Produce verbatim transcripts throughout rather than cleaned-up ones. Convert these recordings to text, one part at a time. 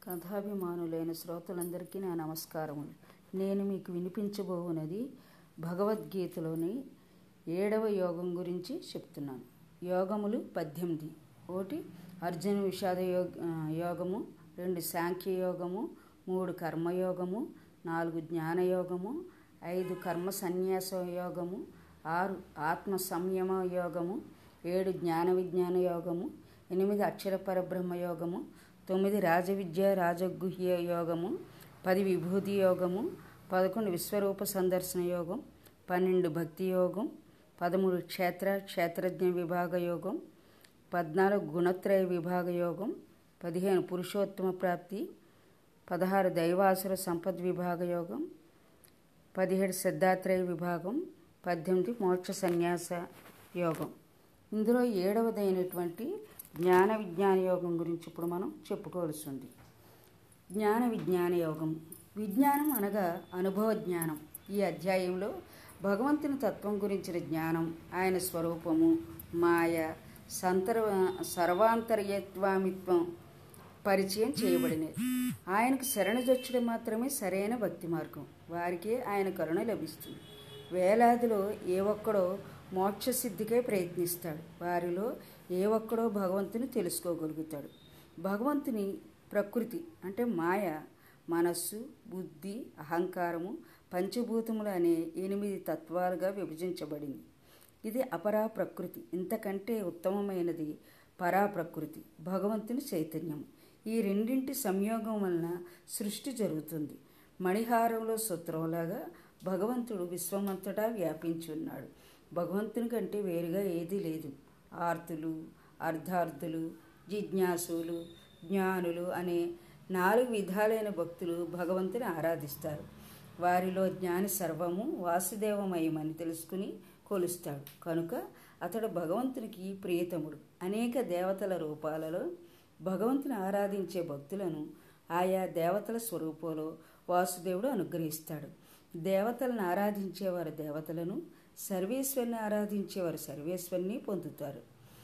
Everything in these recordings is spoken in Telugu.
కథాభిమానులైన శ్రోతలందరికీ నా నమస్కారములు. నేను మీకు వినిపించబోవున్నది భగవద్గీతలోని ఏడవ యోగం గురించి చెప్తున్నాను. యోగములు పద్దెనిమిది. ఒకటి అర్జున విషాద యోగ యోగము, రెండు సాంఖ్య యోగము, మూడు కర్మయోగము, నాలుగు జ్ఞానయోగము, ఐదు కర్మ సన్యాస యోగము, ఆరు ఆత్మ సంయమ యోగము, ఏడు జ్ఞాన విజ్ఞాన యోగము, ఎనిమిది అక్షర పరబ్రహ్మ యోగము, తొమ్మిది రాజవిద్య రాజగుహ్య యోగము, పది విభూతి యోగము, పదకొండు విశ్వరూప సందర్శన యోగం, పన్నెండు భక్తి యోగం, పదమూడు క్షేత్ర క్షేత్రజ్ఞ విభాగ యోగం, పద్నాలుగు గుణత్రయ విభాగ యోగం, పదిహేను పురుషోత్తమ ప్రాప్తి, పదహారు దైవాసుర సంపద్ విభాగ యోగం, పదిహేడు సిద్ధాత్రయ విభాగం, పద్దెనిమిది మోక్ష సన్యాస యోగం. ఇందులో ఏడవదైనటువంటి జ్ఞాన విజ్ఞాన యోగం గురించి ఇప్పుడు మనం చెప్పుకోవాల్సి ఉంది. జ్ఞాన విజ్ఞాన యోగం. విజ్ఞానం అనగా అనుభవ జ్ఞానం. ఈ అధ్యాయంలో భగవంతుని తత్వం గురించిన జ్ఞానం, ఆయన స్వరూపము, మాయ, సంతర్ సర్వాంతర్యత్వామిత్వం పరిచయం చేయబడినది. ఆయనకు శరణుజొచ్చడం మాత్రమే సరైన భక్తి మార్గం. వారికే ఆయన కరుణ లభిస్తుంది. వేలాదిలో ఏ ఒక్కడో మోక్షసిద్ధికే ప్రయత్నిస్తాడు. వారిలో ఏ ఒక్కడో భగవంతుని తెలుసుకోగలుగుతాడు. భగవంతుని ప్రకృతి అంటే మాయ, మనస్సు, బుద్ధి, అహంకారము, పంచభూతములు అనే ఎనిమిది తత్వాలుగా విభజించబడింది. ఇది అపరా ప్రకృతి. ఇంతకంటే ఉత్తమమైనది పరా ప్రకృతి, భగవంతుని చైతన్యం. ఈ రెండింటి సంయోగం వలన సృష్టి జరుగుతుంది. మణిహారంలో సూత్రంలాగా భగవంతుడు విశ్వమంతటా వ్యాపించి ఉన్నాడు. భగవంతుని కంటే వేరుగా ఏదీ లేదు. ఆర్తులు, అర్ధార్థులు, జిజ్ఞాసులు, జ్ఞానులు అనే నాలుగు విధాలైన భక్తులు భగవంతుని ఆరాధిస్తారు. వారిలో జ్ఞాని సర్వము వాసుదేవమయమని తెలుసుకుని కొలుస్తాడు. కనుక అతడు భగవంతునికి ప్రియతముడు. అనేక దేవతల రూపాలలో భగవంతుని ఆరాధించే భక్తులను ఆయా దేవతల స్వరూపంలో వాసుదేవుడు అనుగ్రహిస్తాడు. దేవతలను ఆరాధించేవారు దేవతలను, సర్వేశ్వరిని ఆరాధించేవారు సర్వేశ్వరిని పొందుతారు.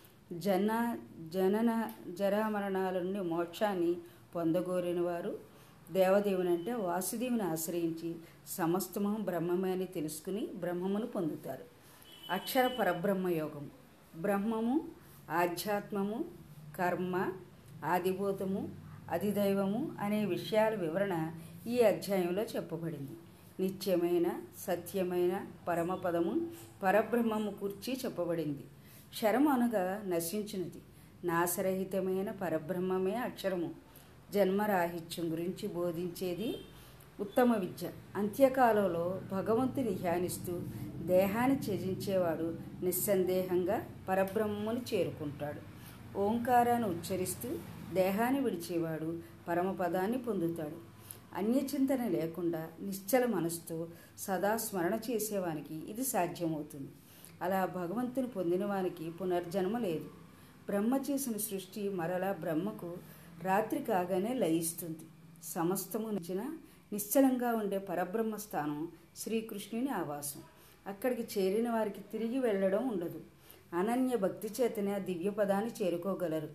జన జనన జరామరణాల నుండి మోక్షాన్ని పొందగోరిన వారు దేవదేవుని అంటే వాసుదేవుని ఆశ్రయించి సమస్తము బ్రహ్మమే అని తెలుసుకుని బ్రహ్మమును పొందుతారు. అక్షర పరబ్రహ్మ యోగము. బ్రహ్మము, ఆధ్యాత్మము, కర్మ, ఆదిభూతము, అధిదైవము అనే విషయాల వివరణ ఈ అధ్యాయంలో చెప్పబడింది. నిత్యమైన సత్యమైన పరమపదము పరబ్రహ్మము కూర్చి చెప్పబడింది. క్షరము అనగా నశించినది. నాశరహితమైన పరబ్రహ్మమే అక్షరము. జన్మరాహిత్యం గురించి బోధించేది ఉత్తమ విద్య. అంత్యకాలంలో భగవంతుని ధ్యానిస్తూ దేహాన్ని త్యజించేవాడు నిస్సందేహంగా పరబ్రహ్మముని చేరుకుంటాడు. ఓంకారాన్ని ఉచ్చరిస్తూ దేహాన్ని విడిచేవాడు పరమపదాన్ని పొందుతాడు. అన్యచింతన లేకుండా నిశ్చల మనసుతో సదా స్మరణ చేసేవానికి ఇది సాధ్యమవుతుంది. అలా భగవంతుని పొందిన వానికి పునర్జన్మ లేదు. బ్రహ్మ చేసిన సృష్టి మరలా బ్రహ్మకు రాత్రి కాగానే లయిస్తుంది. సమస్తము నచ్చిన నిశ్చలంగా ఉండే పరబ్రహ్మ స్థానం శ్రీకృష్ణుని ఆవాసం. అక్కడికి చేరిన వారికి తిరిగి వెళ్ళడం ఉండదు. అనన్య భక్తి చేతనే దివ్య పదాన్ని చేరుకోగలరు.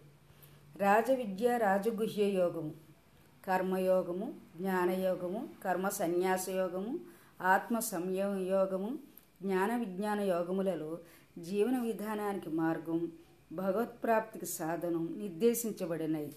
రాజవిద్య రాజగుహ్య యోగము. కర్మయోగము, జ్ఞానయోగము, కర్మ సన్యాస యోగము, ఆత్మ సంయమ యోగము, జ్ఞాన విజ్ఞాన యోగములలో జీవన విధానానికి మార్గం, భగవత్ప్రాప్తికి సాధనం నిర్దేశించబడినవి.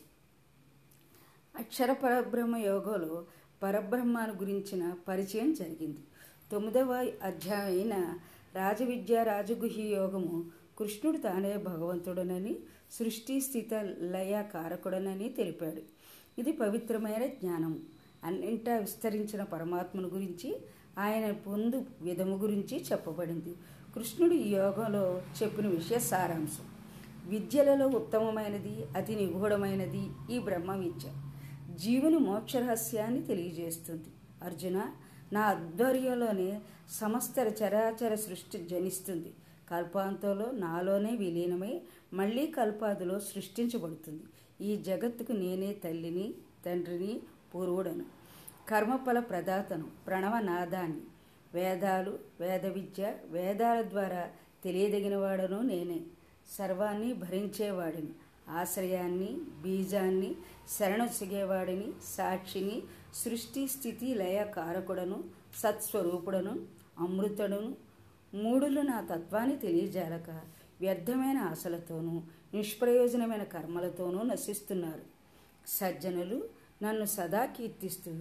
అక్షర పరబ్రహ్మ యోగంలో పరబ్రహ్మాను గురించిన పరిచయం జరిగింది. తొమ్మిదవ అధ్యాయమైన రాజవిద్య రాజగుహ్య యోగము కృష్ణుడు తానే భగవంతుడనని, సృష్టి స్థిత లయ కారకుడనని తెలిపాడు. ఇది పవిత్రమైన జ్ఞానం. అన్నింటా విస్తరించిన పరమాత్మను గురించి, ఆయన పొందు విధము గురించి చెప్పబడింది. కృష్ణుడు ఈ యోగంలో చెప్పిన విషయ సారాంశం. విద్యలలో ఉత్తమమైనది, అతి నిగూఢమైనది ఈ బ్రహ్మ విద్య. జీవుని మోక్ష రహస్యాన్ని తెలియజేస్తుంది. అర్జున, నా ఆధ్వర్యంలోనే సమస్త చరాచర సృష్టి జనిస్తుంది. కల్పాంతంలో నాలోనే విలీనమై మళ్లీ కల్పాదిలో సృష్టించబడుతుంది. ఈ జగత్తుకు నేనే తల్లిని, తండ్రిని, పూర్వుడను, కర్మఫల ప్రదాతను, ప్రణవనాదాన్ని. వేదాలు, వేద విద్య, వేదాల ద్వారా తెలియదగిన వాడను నేనే. సర్వాన్ని భరించేవాడిని. ఆశ్రయాన్ని, బీజాన్ని, శరణొసిగేవాడిని, సాక్షిని, సృష్టి స్థితి లయ కారకుడను, సత్స్వరూపుడను, అమృతుడను, మూడులు నా తత్వాన్ని తెలియజాలక వ్యర్థమైన ఆశలతోనూ నిష్ప్రయోజనమైన కర్మలతోనూ నశిస్తున్నారు. సజ్జనులు నన్ను సదా కీర్తిస్తూ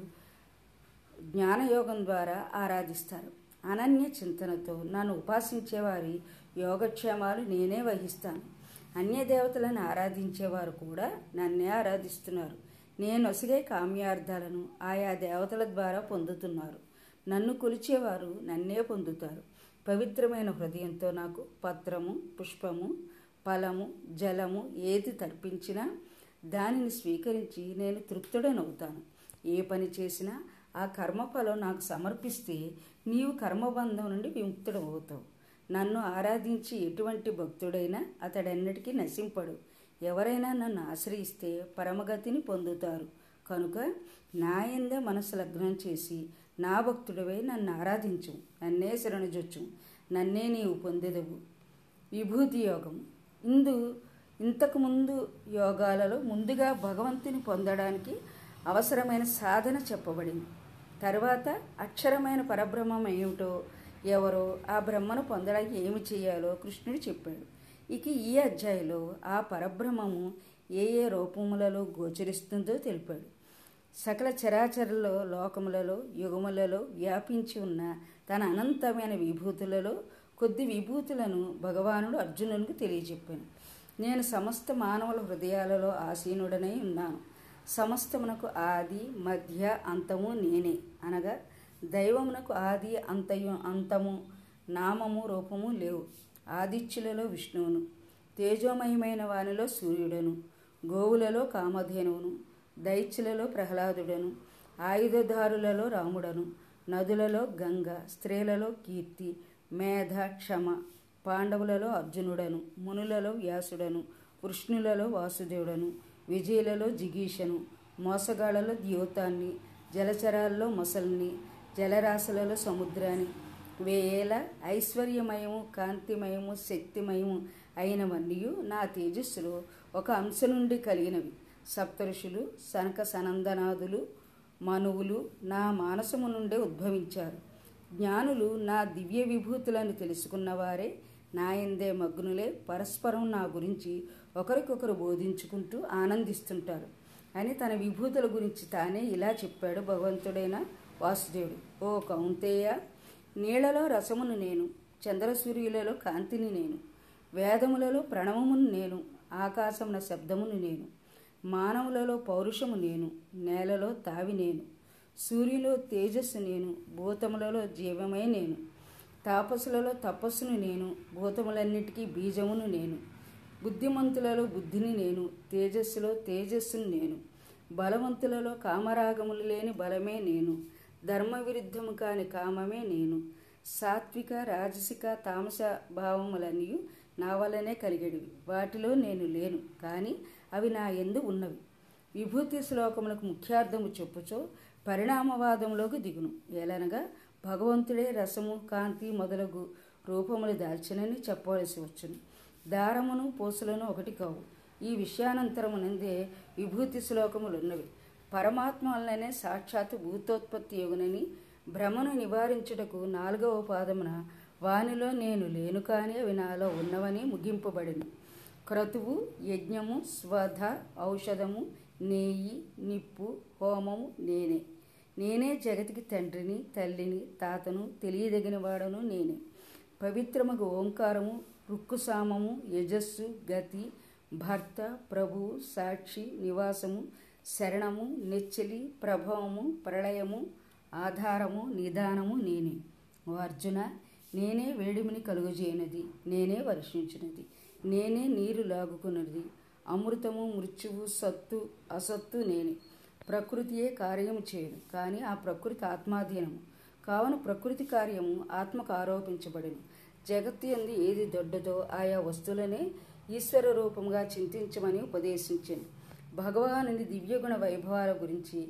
జ్ఞానయోగం ద్వారా ఆరాధిస్తారు. అనన్య చింతనతో నన్ను ఉపాసించేవారి యోగక్షేమాలు నేనే వహిస్తాను. అన్య దేవతలను ఆరాధించేవారు కూడా నన్నే ఆరాధిస్తున్నారు. నేను ఒసిగే కామ్యార్థాలను ఆయా దేవతల ద్వారా పొందుతున్నారు. నన్ను కొలిచేవారు నన్నే పొందుతారు. పవిత్రమైన హృదయంతో నాకు పత్రము, పుష్పము, ఫలము, జలము ఏది తర్పించినా దానిని స్వీకరించి నేను తృప్తుడనవుతాను. ఏ పని చేసినా ఆ కర్మఫలం నాకు సమర్పిస్తే నీవు కర్మబంధం నుండి విముక్తుడవుతావు. నన్ను ఆరాధించి ఎటువంటి భక్తుడైనా అతడెన్నటికీ నశింపడు. ఎవరైనా నన్ను ఆశ్రయిస్తే పరమగతిని పొందుతారు. కనుక నాయందే మనసు లగ్నం చేసి నా భక్తుడివై నన్ను ఆరాధించు. నన్నే శరణుజొచ్చు. నన్నే నీవు పొందెదవు. విభూతి యోగం. ఇందు ఇంతకుముందు యోగాలలో ముందుగా భగవంతుని పొందడానికి అవసరమైన సాధన చెప్పబడింది. తరువాత అక్షరమైన పరబ్రహ్మం ఏమిటో, ఎవరో, ఆ బ్రహ్మను పొందడానికి ఏమి చేయాలో కృష్ణుడు చెప్పాడు. ఇక ఈ అధ్యాయంలో ఆ పరబ్రహ్మము ఏ ఏ రూపములలో గోచరిస్తుందో తెలిపాడు. సకల చరాచరలో, లోకములలో, యుగములలో వ్యాపించి ఉన్న తన అనంతమైన విభూతులలో కొద్ది విభూతులను భగవానుడు అర్జునునికి తెలియజెప్పాను. నేను సమస్త మానవుల హృదయాలలో ఆసీనుడనై ఉన్నాను. సమస్తమునకు ఆది, మధ్య, అంతము నేనే. అనగా దైవమునకు ఆది, అంతయు అంతము, నామము, రూపము లేవు. ఆదిత్యులలో విష్ణువును, తేజోమయమైన వానిలో సూర్యుడను, గోవులలో కామధేనువును, దైత్యులలో ప్రహ్లాదుడను, ఆయుధదారులలో రాముడను, నదులలో గంగ, స్త్రీలలో కీర్తి, మేధ, క్షమ, పాండవులలో అర్జునుడను, మునులలో వ్యాసుడను, వృష్ణులలో వాసుదేవుడను, విజయులలో జిగీషను, మోసగాళ్లలో ద్యోతాన్ని, జలచరాల్లో మొసల్ని, జలరాశులలో సముద్రాన్ని, వేయేల ఐశ్వర్యమయము, కాంతిమయము, శక్తిమయము అయినవన్నీయు నా తేజస్సులో ఒక అంశ నుండి కలిగినవి. సప్తఋషులు, సనక సనందనాదులు, మనువులు నా మానసము నుండే ఉద్భవించారు. జ్ఞానులు నా దివ్య విభూతులను తెలుసుకున్నవారే నాయందే మగ్నులే పరస్పరం నా గురించి ఒకరికొకరు బోధించుకుంటూ ఆనందిస్తుంటారు అని తన విభూతుల గురించి తానే ఇలా చెప్పాడు భగవంతుడైన వాసుదేవుడు. ఓ కౌంతేయ, నీళ్లలో రసమును నేను, చంద్రసూర్యులలో కాంతిని నేను, వేదములలో ప్రణవమును నేను, ఆకాశమున శబ్దమును నేను, మానవులలో పౌరుషము నేను, నేలలో తావి నేను, సూర్యులో తేజస్సు నేను, భూతములలో జీవమే నేను, తాపసులలో తపస్సును నేను, భూతములన్నిటికీ బీజమును నేను, బుద్ధిమంతులలో బుద్ధిని నేను, తేజస్సులో తేజస్సును నేను, బలవంతులలో కామరాగములు లేని బలమే నేను, ధర్మ విరుద్ధము కాని కామమే నేను, సాత్విక రాజసిక తామస భావములన్నీ నా వల్లనే కలిగేటివి. వాటిలో నేను లేను, కానీ అవి నా యందు ఉన్నవి. విభూతి శ్లోకములకు ముఖ్యార్థము చెప్పుచో పరిణామవాదంలోకి దిగును. ఎలనగా భగవంతుడే రసము, కాంతి మొదలగు రూపములు దాల్చినని చెప్పవలసి వచ్చును. దారమును పూసలను ఒకటి కావు. ఈ విషయానంతరమునందే విభూతి శ్లోకములున్నవి. పరమాత్మ వల్లనే సాక్షాత్తు భూతోత్పత్తి యోగునని భ్రమను నివారించుటకు నాలుగవ పాదమున వానిలో నేను లేను కానీ అవి నాలో ఉన్నవని ముగింపబడిను. క్రతువు, యజ్ఞము, స్వధ, ఔషధము, నేయి, నిప్పు, హోమము నేనే. నేనే జగతికి తండ్రిని, తల్లిని, తాతను, తెలియదగిన వాడను నేనే. పవిత్రమగు ఓంకారము, రుక్కుసామము, యజస్సు, గతి, భర్త, ప్రభువు, సాక్షి, నివాసము, శరణము, నెచ్చలి, ప్రభావము, ప్రళయము, ఆధారము, నిదానము నేనే. ఓ అర్జున, నేనే వేడిమిని కలుగజేయనది, నేనే వర్షించినది, నేనే నీరు లాగుకున్నది, అమృతము, మృత్యువు, సత్తు, అసత్తు నేనే. ప్రకృతియే కార్యము చేయదు, కానీ ఆ ప్రకృతి ఆత్మాధీనము. కావున ప్రకృతి కార్యము ఆత్మకు ఆరోపించబడిను. జగత్తు యందు ఏది దొడ్డదో ఆయా వస్తువులనే ఈశ్వర రూపంగా చింతించమని ఉపదేశించాను. భగవానుని దివ్యగుణ వైభవాల గురించి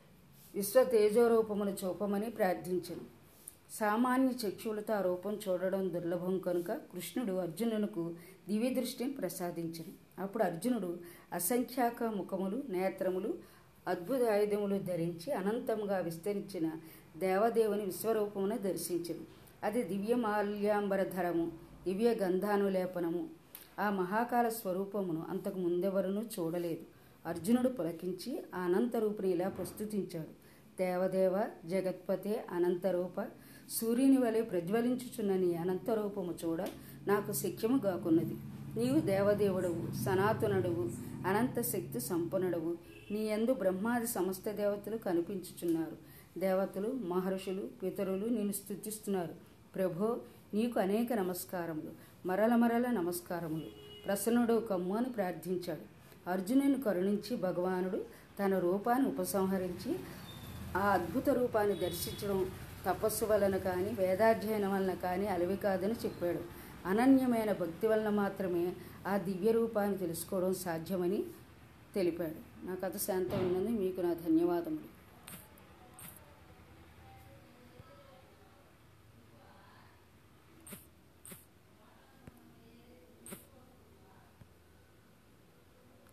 విశ్వ తేజోరూపమును చూపమని ప్రార్థించను. సామాన్య చక్షువులతో ఆ రూపం చూడడం దుర్లభం కనుక కృష్ణుడు అర్జునునకు దివ్య దృష్టిని ప్రసాదించను. అప్పుడు అర్జునుడు అసంఖ్యాక ముఖములు, నేత్రములు, అద్భుత ఆయుధములు ధరించి అనంతముగా విస్తరించిన దేవదేవుని విశ్వరూపమును దర్శించెను. అది దివ్య మాల్యాంబరధరము, దివ్య గంధానులేపనము. ఆ మహాకాల స్వరూపమును అంతకు ముందెవరునూ చూడలేదు. అర్జునుడు పులకించి ఆ అనంతరూపుని ఇలా ప్రస్తుతించాడు. దేవదేవ, జగత్పతే, అనంతరూప, సూర్యుని వలె ప్రజ్వలించుచున్న నీ అనంతరూపము చూడ నాకు శక్యము గాకున్నది. నీవు దేవదేవుడవు, సనాతనుడవు, అనంత శక్తి సంపన్నుడవు. నీ యందు బ్రహ్మాది సమస్త దేవతలు కనిపించుచున్నారు. దేవతలు, మహర్షులు, పితరులు నిన్ను స్తుతిస్తున్నారు. ప్రభో, నీకు అనేక నమస్కారములు, మరల మరల నమస్కారములు. ప్రసన్నుడు కమ్ము అని ప్రార్థించాడు. అర్జునుని కరుణించి భగవానుడు తన రూపాన్ని ఉపసంహరించి ఆ అద్భుత రూపాన్ని దర్శించడం తపస్సు వలన కానీ వేదాధ్యయనం వలన కానీ అలవి కాదని చెప్పాడు. అనన్యమైన భక్తి వలన మాత్రమే ఆ దివ్య రూపాన్ని తెలుసుకోవడం సాధ్యమని తెలిపాడు. నా కథ శాంతం ఉన్నది. మీకు నా ధన్యవాదములు.